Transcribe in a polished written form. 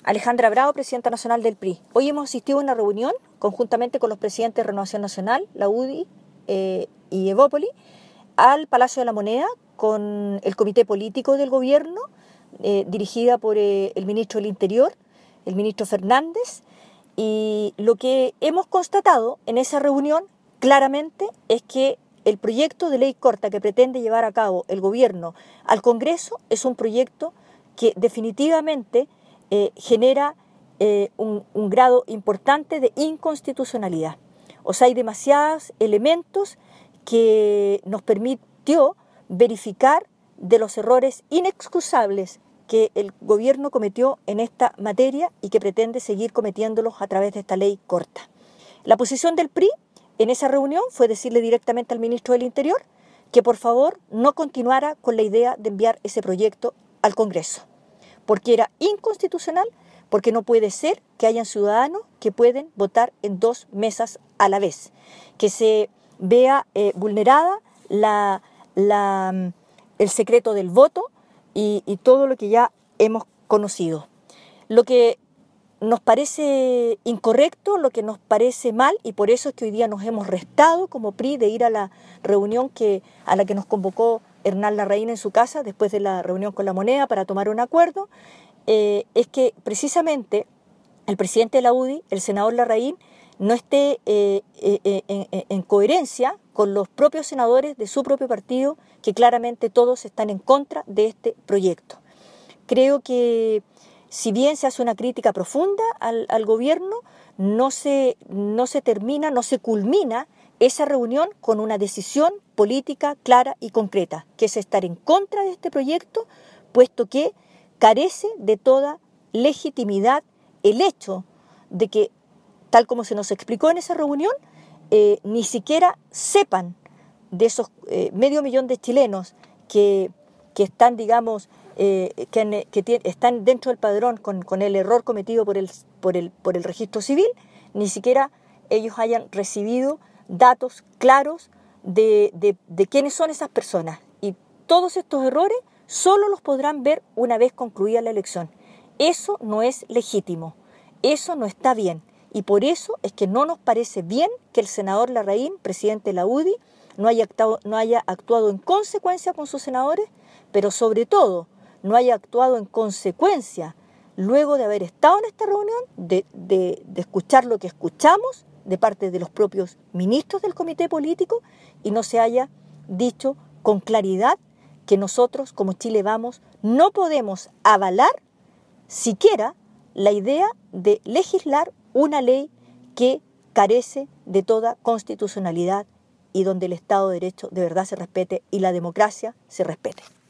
Alejandra Bravo, presidenta nacional del PRI. Hoy hemos asistido a una reunión conjuntamente con los presidentes de Renovación Nacional, la UDI y Evópoli, al Palacio de la Moneda con el comité político del gobierno, dirigida por el ministro del Interior, el ministro Fernández, y lo que hemos constatado en esa reunión claramente es que el proyecto de ley corta que pretende llevar a cabo el gobierno al Congreso es un proyecto que definitivamente genera un grado importante de inconstitucionalidad. O sea, hay demasiados elementos que nos permitió verificar de los errores inexcusables que el gobierno cometió en esta materia y que pretende seguir cometiéndolos a través de esta ley corta. La posición del PRI en esa reunión fue decirle directamente al ministro del Interior que por favor no continuara con la idea de enviar ese proyecto al Congreso, porque era inconstitucional, porque no puede ser que hayan ciudadanos que pueden votar en dos mesas a la vez, que se vea vulnerada el secreto del voto y todo lo que ya hemos conocido. Lo que nos parece incorrecto, lo que nos parece mal, y por eso es que hoy día nos hemos restado como PRI de ir a la reunión a la que nos convocó Hernán Larraín en su casa después de la reunión con La Moneda para tomar un acuerdo, es que precisamente el presidente de la UDI, el senador Larraín, no esté en coherencia con los propios senadores de su propio partido, que claramente todos están en contra de este proyecto. Creo que si bien se hace una crítica profunda al gobierno, no se culmina esa reunión con una decisión política clara y concreta, que es estar en contra de este proyecto, puesto que carece de toda legitimidad el hecho de que, tal como se nos explicó en esa reunión, ni siquiera sepan de esos medio millón de chilenos que están, digamos, están dentro del padrón con el error cometido por el registro civil, ni siquiera ellos hayan recibido datos claros de quiénes son esas personas. Y todos estos errores solo los podrán ver una vez concluida la elección. Eso no es legítimo, eso no está bien. Y por eso es que no nos parece bien que el senador Larraín, presidente de la UDI, no haya actuado en consecuencia con sus senadores, pero sobre todo no haya actuado en consecuencia, luego de haber estado en esta reunión, de escuchar lo que escuchamos de parte de los propios ministros del comité político, y no se haya dicho con claridad que nosotros, como Chile Vamos, no podemos avalar siquiera la idea de legislar una ley que carece de toda constitucionalidad y donde el Estado de Derecho de verdad se respete y la democracia se respete.